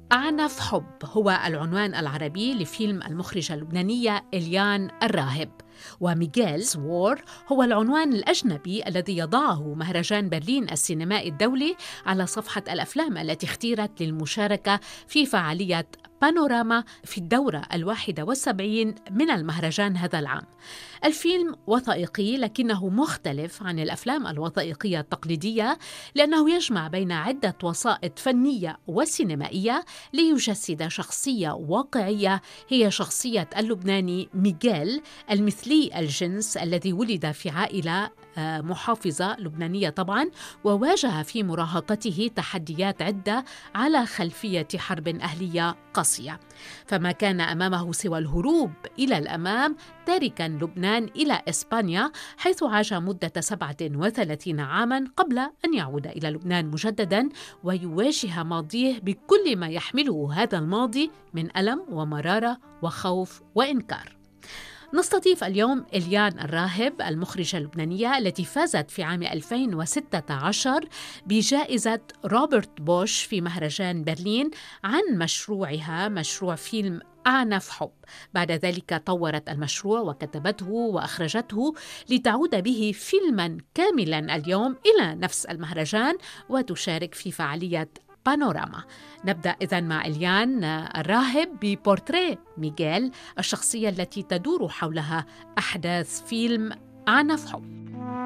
أعنف حب هو العنوان العربي لفيلم المخرجة اللبنانية إليان الراهب، وميغيلز وور هو العنوان الأجنبي الذي يضعه مهرجان برلين السينمائي الدولي على صفحة الأفلام التي اختيرت للمشاركة في فعالية بانوراما في الدورة 71 من المهرجان هذا العام. الفيلم وثائقي لكنه مختلف عن الأفلام الوثائقية التقليدية، لأنه يجمع بين عدة وسائط فنية وسينمائية ليجسد شخصية واقعية هي شخصية اللبناني ميغيل المثلي الجنس الذي ولد في عائلة محافظة لبنانية طبعا، وواجه في مراهقته تحديات عدة على خلفية حرب أهلية قاسية، فما كان أمامه سوى الهروب إلى الأمام، تاركا لبنان إلى إسبانيا حيث عاش مدة 37 عاما قبل أن يعود إلى لبنان مجددا ويواجه ماضيه بكل ما يحمله هذا الماضي من ألم ومرارة وخوف وإنكار. نستضيف اليوم إليان الراهب المخرجة اللبنانية التي فازت في عام 2016 بجائزة روبرت بوش في مهرجان برلين عن مشروع فيلم أعنف حب. بعد ذلك طورت المشروع وكتبته وأخرجته لتعود به فيلما كاملا اليوم إلى نفس المهرجان وتشارك في فعالية بانوراما. نبدأ إذن مع إليان الراهب ببورتريه ميغيل، الشخصية التي تدور حولها أحداث فيلم أعنف حب.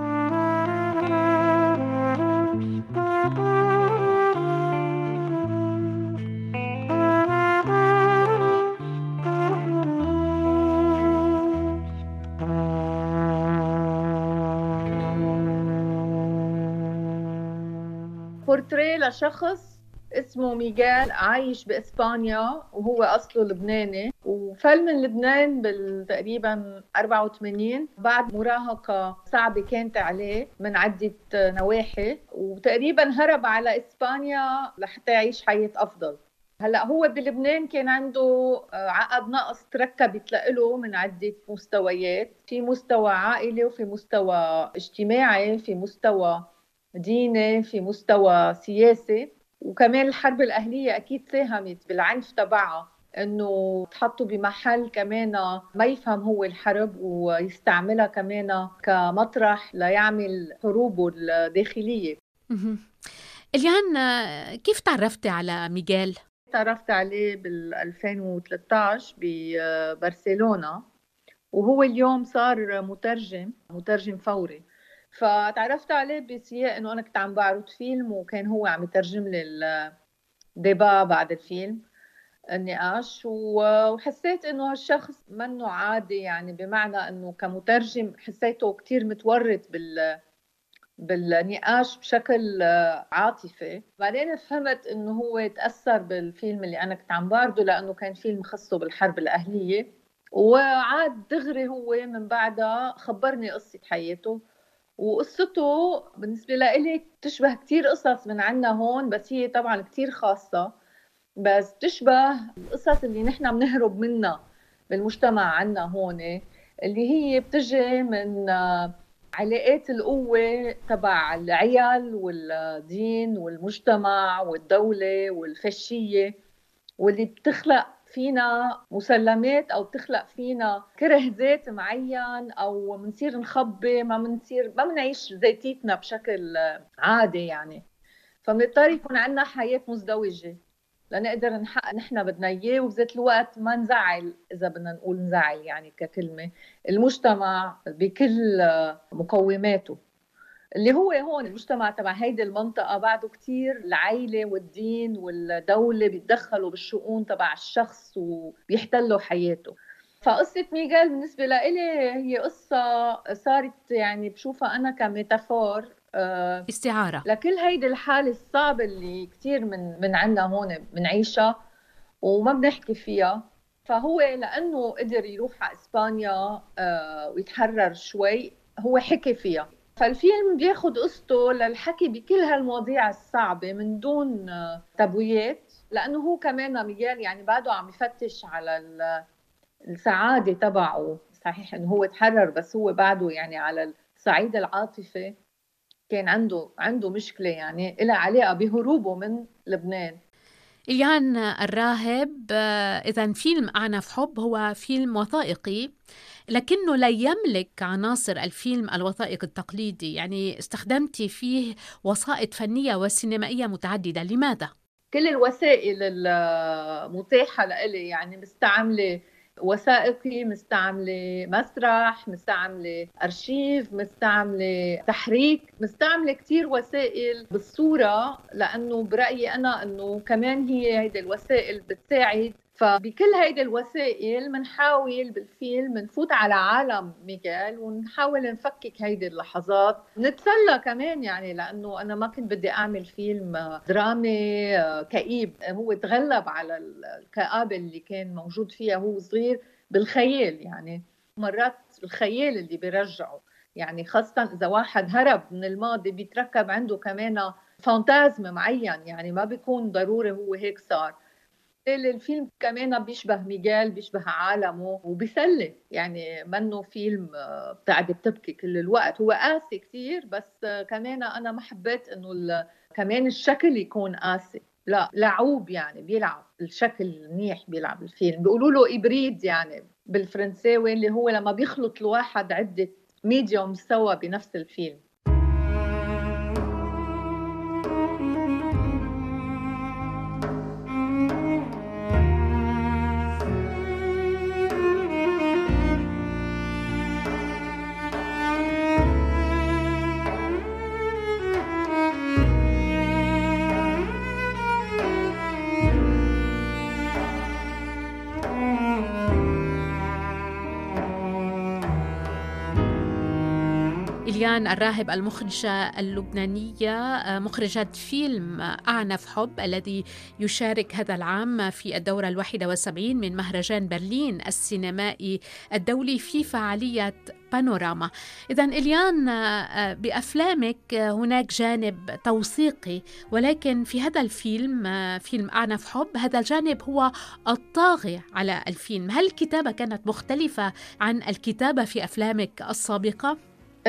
بورتريه لشخص اسمه ميغيل عايش بإسبانيا وهو أصله لبناني، وفل من لبنان بالتقريبا 84 بعد مراهقة صعبة كانت عليه من عدة نواحي، وتقريبا هرب على إسبانيا لحتى يعيش حياة أفضل. هلأ هو بلبنان كان عنده عقد نقص تركبت له من عدة مستويات، في مستوى عائلي وفي مستوى اجتماعي، في مستوى ديني، في مستوى سياسي، وكمان الحرب الأهلية أكيد ساهمت بالعنف تبعها إنه تحطوا بمحل كمان ما يفهم هو الحرب ويستعملها كمان كمطرح ليعمل حروبه الداخلية. إليان، كيف تعرفتي على ميغيل؟ تعرفت عليه بال 2013 ببرشلونة، وهو اليوم صار مترجم فوري. فتعرفت عليه بسياق انه انا كنت عم بعرض فيلم وكان هو عم يترجم لي الديبا بعد الفيلم، النقاش، وحسيت انه هالشخص منه عادي، يعني بمعنى انه كمترجم حسيته كتير متورط بالنقاش بشكل عاطفي. بعدين فهمت انه هو تأثر بالفيلم اللي انا كنت عم بعرضه لانه كان فيلم خصه بالحرب الأهلية، وعاد دغري هو من بعدها خبرني قصة حياته. وقصته بالنسبة لإلي تشبه كتير قصص من عنا هون، بس هي طبعا كتير خاصة، بس تشبه القصص اللي نحن بنهرب منها بالمجتمع عنا هون، اللي هي بتجي من علاقات القوة تبع العيال والدين والمجتمع والدولة والفاشية، واللي بتخلق فينا مسلمات او بتخلق فينا كره ذات معين، او منصير نخبي، ما منعيش ذاتيتنا بشكل عادي يعني. فبنضطر يكون عندنا حياة مزدوجة لنقدر نحقق نحن بدنا اياه، وبذات الوقت ما نزعل، اذا بدنا نقول نزعل يعني ككلمة، المجتمع بكل مقوماته اللي هو هون المجتمع تبع هيدي المنطقة. بعده كتير العائلة والدين والدولة بيتدخلوا بالشؤون تبع الشخص وبيحتلوا حياته. فقصة ميغيل بالنسبة لإلي هي قصة صارت يعني بشوفها أنا كميتافور، استعارة لكل هيدي الحالة الصعبة اللي كتير من عنا هون بنعيشها وما بنحكي فيها. فهو لأنه قدر يروح على إسبانيا ويتحرر شوي، هو حكي فيها. فالفيلم بياخد قصته للحكي بكل هالمواضيع الصعبة من دون تبويات، لأنه هو كمان ميغيل يعني بعده عم يفتش على السعادة تبعه. صحيح إنه هو تحرر، بس هو بعده يعني على الصعيد العاطفي كان عنده مشكلة يعني إلها علاقة بهروبه من لبنان. إليان الراهب، إذن فيلم أعنف حب هو فيلم وثائقي، لكنه لا يملك عناصر الفيلم الوثائقي التقليدي، يعني استخدمتي فيه وسائط فنية وسينمائية متعددة، لماذا؟ كل الوسائل المتاحة لإلي، يعني مستعملة وثائقي، مستعملة مسرح، مستعملة أرشيف، مستعملة تحريك، مستعملة كتير وسائل بالصورة، لأنه برأيي أنا أنه كمان هيدي الوسائل بتساعد. فبكل هيدي الوسائل منحاول بالفيلم نفوت على عالم ميغيل ونحاول نفكك هيدي اللحظات، نتسلى كمان، يعني لأنه أنا ما كنت بدي أعمل فيلم درامي كئيب. هو تغلب على الكآبة اللي كان موجود فيها هو صغير بالخيال، يعني مرات الخيال اللي بيرجعه، يعني خاصة إذا واحد هرب من الماضي بيتركب عنده كمان فانتازم معين، يعني ما بيكون ضروري هو هيك صار. الفيلم كمان بيشبه ميغال، بيشبه عالمه وبيسلي، يعني منه فيلم بتقعد بتبكي كل الوقت. هو قاسي كتير، بس كمان أنا ما حبيت إنه كمان الشكل يكون قاسي، لا لعوب، يعني بيلعب الشكل منيح، بيلعب الفيلم. بيقولوا له إبريد يعني بالفرنساوي، اللي هو لما بيخلط الواحد عدة ميديوم سوا بنفس الفيلم. إليان الراهب المخرجة اللبنانية، مخرجة فيلم أعنف حب الذي يشارك هذا العام في الدورة 71 من مهرجان برلين السينمائي الدولي في فعالية بانوراما. إذن إليان، بأفلامك هناك جانب توثيقي، ولكن في هذا الفيلم، فيلم أعنف حب، هذا الجانب هو الطاغي على الفيلم. هل الكتابة كانت مختلفة عن الكتابة في أفلامك السابقة؟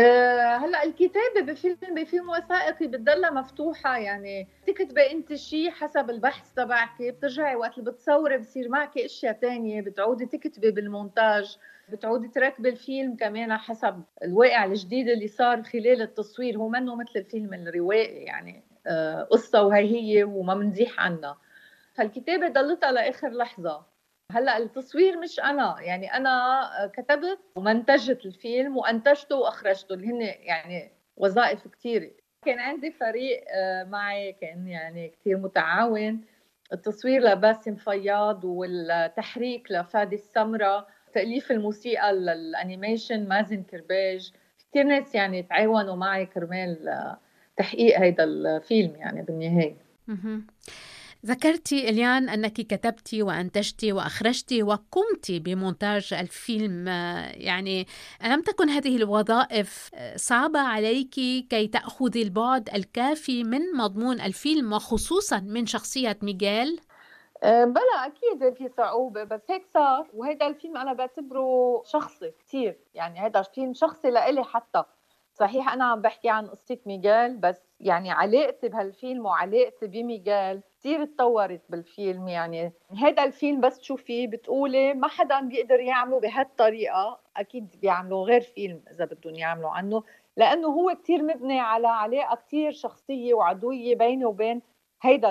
هلا الكتابة بفيلم وثائقي بتضلها مفتوحة، يعني تكتبي انت شيء حسب البحث تبعك، بترجعي وقت اللي بتصوري بصير معك اشياء تانية، بتعودي تكتبي بالمونتاج، بتعودي تركبي الفيلم كمان حسب الواقع الجديد اللي صار خلال التصوير. هو منه مثل الفيلم الروائي، يعني قصة وهي وما منزيح عنها. فالكتابة ضلتها لآخر لحظة. هلا التصوير مش انا، يعني انا كتبت ومنتجت الفيلم وانتجته واخرجته، اللي هن يعني وظائف كثيره. كان عندي فريق معي، كان يعني كثير متعاون. التصوير لباسم فياض، والتحريك لفادي السمرة، تأليف الموسيقى للانيميشن مازن كرباج. كثير ناس يعني تعاونوا معي كرمال تحقيق هيدا الفيلم يعني بالنهاية. مهم. ذكرتي إليان أنك كتبتي وأنتجتي وأخرجتي وقمت بمونتاج الفيلم، يعني ألم تكن هذه الوظائف صعبة عليك كي تأخذي البعد الكافي من مضمون الفيلم وخصوصا من شخصية ميغيل؟ بلا أكيد في صعوبة، بس هيك صار. وهيدا الفيلم أنا بعتبره شخصي كتير، يعني هيدا فيلم شخصي لإلي حتى. صحيح أنا عم بحكي عن قصة ميغال، بس يعني علاقتي بهالفيلم وعلاقتي بميغال كتير اتطورت بالفيلم. يعني هيدا الفيلم بس تشوفيه بتقولي ما حدا بيقدر يعمله بهالطريقة، أكيد بيعملوا غير فيلم إذا بدهم يعملوا عنه، لأنه هو كتير مبني على علاقة كتير شخصية وعدوية بيني وبين هيدا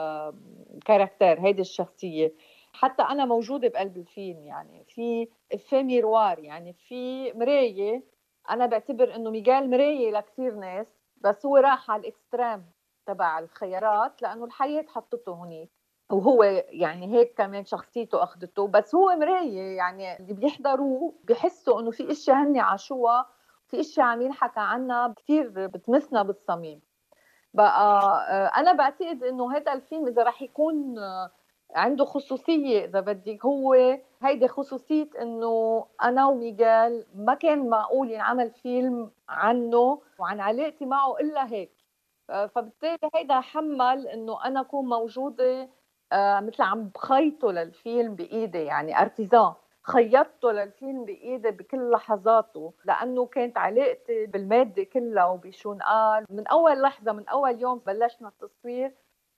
الكاركتر، هيدي الشخصية. حتى أنا موجودة بقلب الفيلم، يعني في ميروار، يعني في مراية. أنا بعتبر إنه ميغال مراية لكتير ناس، بس هو راح على الإكستريم تبع الخيارات لأنه الحياة حطته هنيك، وهو يعني هيك كمان شخصيته أخذته. بس هو مراية، يعني اللي بيحضروه بيحسوا إنه في إشياء هن عاشوها، في إشياء عم ينحكى عنها كتير بتمسنا بالصميم. بقى انا بعتقد انه هذا الفيلم اذا رح يكون عنده خصوصيه، اذا بدك، هو هيدي خصوصيه انه انا وميغال ما كان معقول ينعمل فيلم عنه وعن علاقتي معه الا هيك. فبالتالي هيدا حمل انه انا اكون موجوده مثل عم بخيطه للفيلم بايدي، يعني ارتيزان، خيطته للفيلم بايدي بكل لحظاته، لانه كانت علاقتي بالماده كلها وبشو نقال من اول لحظه، من اول يوم بلشنا التصوير.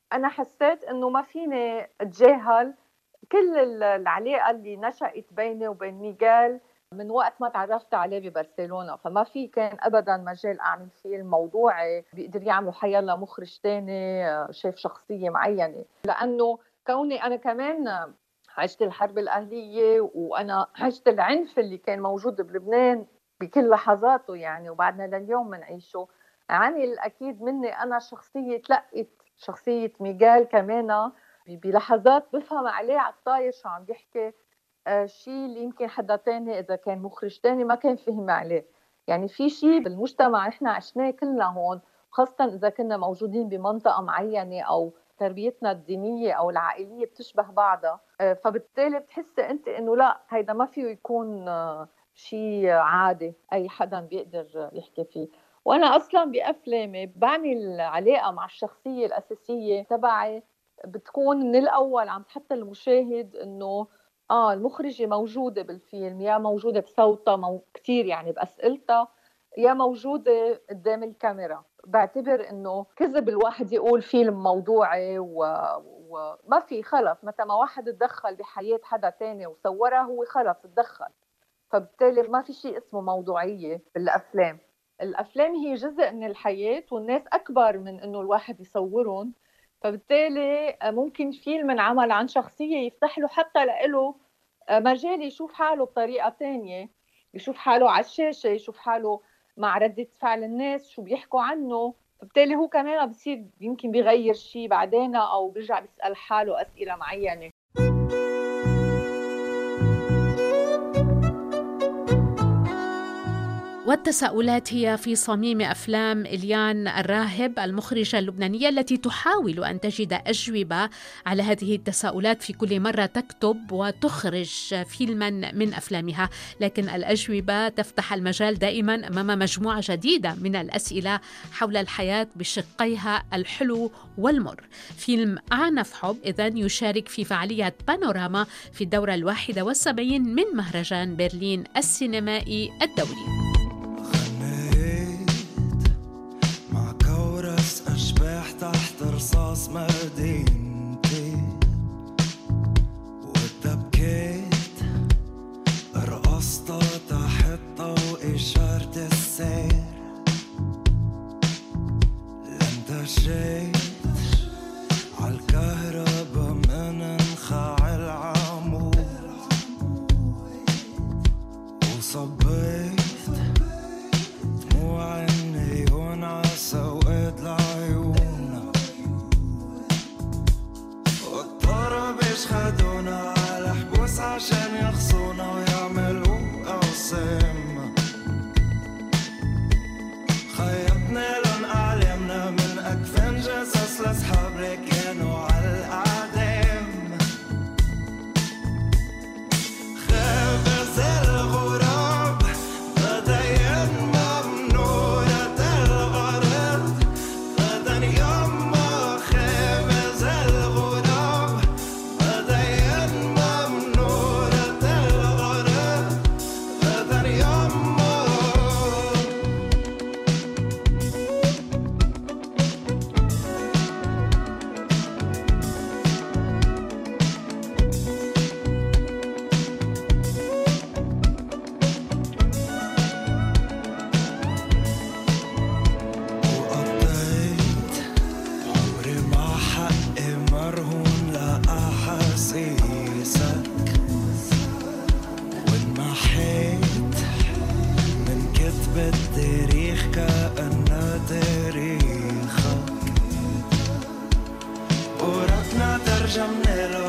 أنا حسيت إنه ما فيني أتجاهل كل العلاقة اللي نشأت بيني وبين ميغيل من وقت ما تعرفت عليه ببرشلونة. فما في كان أبدا مجال أعمل فيلم موضوعي بيقدر يعمله حيالله مخرج تاني شاف شخصية معينة، لأنه كوني أنا كمان عشت الحرب الأهلية وأنا عشت العنف اللي كان موجود بلبنان بكل لحظاته يعني، وبعدنا لليوم منعيشه. عامل أكيد مني أنا شخصية تلقت شخصية ميغيل كمان بلحظات بفهم عليه على الطاير شو عم بيحكي، شيء اللي يمكن حدا تاني إذا كان مخرج تاني ما كان فهم عليه. يعني في شيء بالمجتمع نحن عشناه كلنا هون، خاصة إذا كنا موجودين بمنطقة معينة أو تربيتنا الدينية أو العائلية بتشبه بعضها، فبالتالي بتحسي أنت إنه لا هيدا ما فيه يكون شيء عادي أي حدا بيقدر يحكي فيه. وأنا أصلا بأفلامي بعمل علاقة مع الشخصية الأساسية تبعي بتكون من الأول عم تحط المشاهد إنه المخرجة موجودة بالفيلم، يا موجودة بصوتها كتير يعني بأسئلتها، يا موجودة قدام الكاميرا. بعتبر إنه كذب الواحد يقول فيلم موضوعي وما في خلص متى ما واحد تدخل بحياة حدا تاني وصورها هو خلص تدخل، فبالتالي ما في شيء اسمه موضوعية بالأفلام. الأفلام هي جزء من الحياة والناس أكبر من إنه الواحد يصورهم، فبالتالي ممكن فيلم انعمل عن شخصية يفتح له حتى له مجال يشوف حاله بطريقة تانية، يشوف حاله على الشاشة، يشوف حاله مع ردة فعل الناس شو بيحكوا عنه، فبالتالي هو كمان بصير يمكن بيغير شيء بعدين أو بيرجع بيسأل حاله أسئلة معينة. والتساؤلات هي في صميم أفلام إليان الراهب المخرجة اللبنانية التي تحاول أن تجد أجوبة على هذه التساؤلات في كل مرة تكتب وتخرج فيلما من أفلامها، لكن الأجوبة تفتح المجال دائما أمام مجموعة جديدة من الأسئلة حول الحياة بشقيها الحلو والمر. فيلم أعنف حب إذن يشارك في فعالية بانوراما في الدورة 71 من مهرجان برلين السينمائي الدولي. تحت رصاص مدينتي وتبكيت رقصت تحت ضوء إشارة السير لانتشيت عالكهربا من انخاع العمود وصبيت دموع النيون عالسواد العيون خدونا على حبوس عشان يخصونا ويعملوا أوسام خيطنا لن أعلمنا من أكفان جسس لأصحاب اللي كانوا على الأعدام خبز الغراب غدا ممنوعة الغرض غدا يما خبز الغراب بالتاريخ كأنه تاريخك ورقنا ترجمنا له